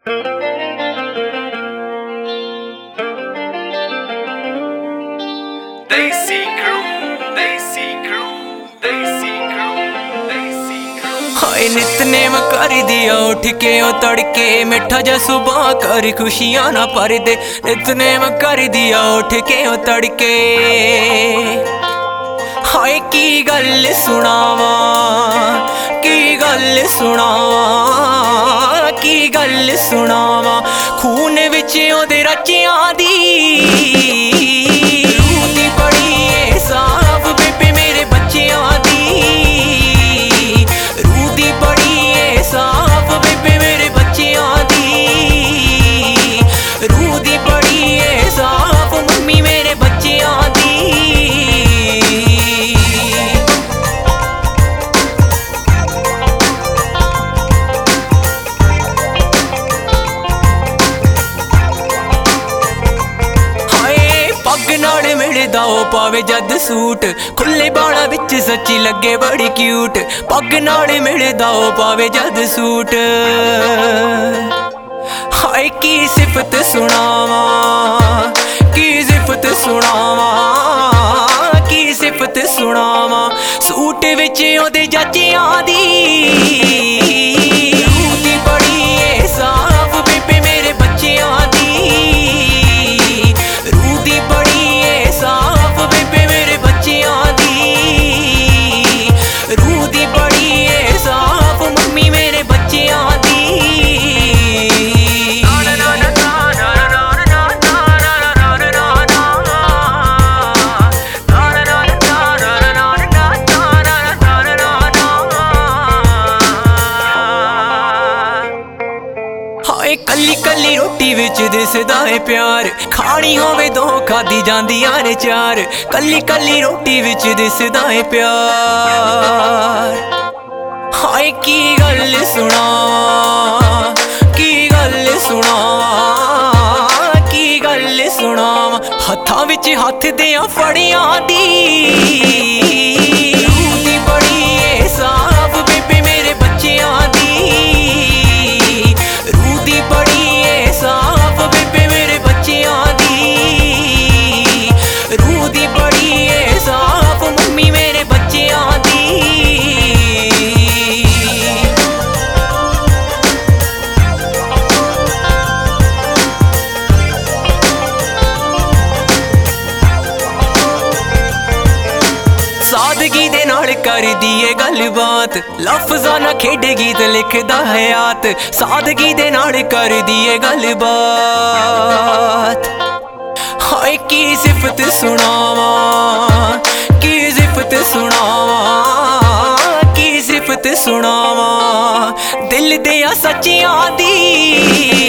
हाय नितनेम कर दिया उठ के ओ तड़के मिठा जा सुबह कर खुशियां ना पर दे। नितनेम कर दिया उठ के ओ तड़के हाय की गल सुनावा की गल सुनावा की गल सुनावा खून विच ओदे रचियां दी मिलदा ओ पावे जद सूट खुले बाणा विच सच्ची लगे बड़ी क्यूट। पग नाल मिलदा ओ पावे जद सूट हाय की सिफत सुनावा की सिफत सुनावा की सिफत सुनावा सूट विच ओदे जचियां दी कली कली रोटी विच दिसदा है प्यार खानी होवे दो खादी जांदियां ने चार। कली कली रोटी विच दिसदा है प्यार हाय की गल सुनावा की गल सुनावा की गल सुनावा हत्थां विच हत्थ दियां फड़ियां दी सादगी दे नाल कर दिए गलबात लफ्ज़ां ना खेडे गीत लिखदा हयात। सादगी दे नाल कर दिए गलबात हाय की सिफत सुनावा की सिफत सुनावा की सिफत सुनावा दिल दिया सच्चियां दी।